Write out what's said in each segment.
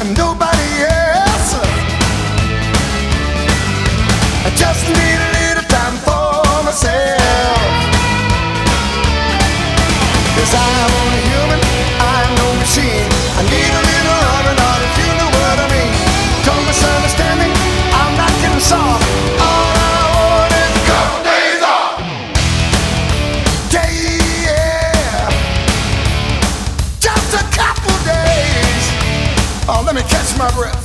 nobody else. I just need a little time for myself. 'Cause I'm only human, I'm no machine. I need a little loving, or if you know what I mean. Don't misunderstand me, I'm not getting soft. All I want is a couple days off. Yeah, just a couple days. Oh, let me catch my breath.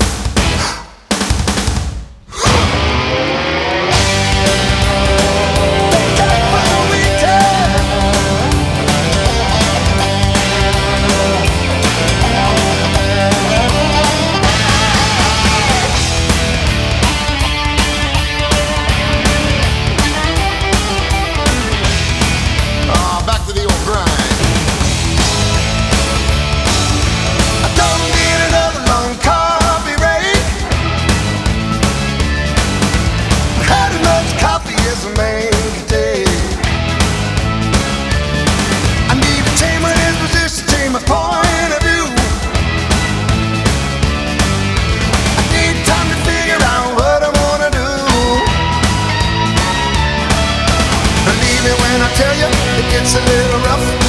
Back to the old grind. I don't need another long coffee break. Had enough coffee as a man can take. I need to change my disposition, change my point of view. I need time to figure out what I wanna do. Believe me when I tell you, it gets a little rough.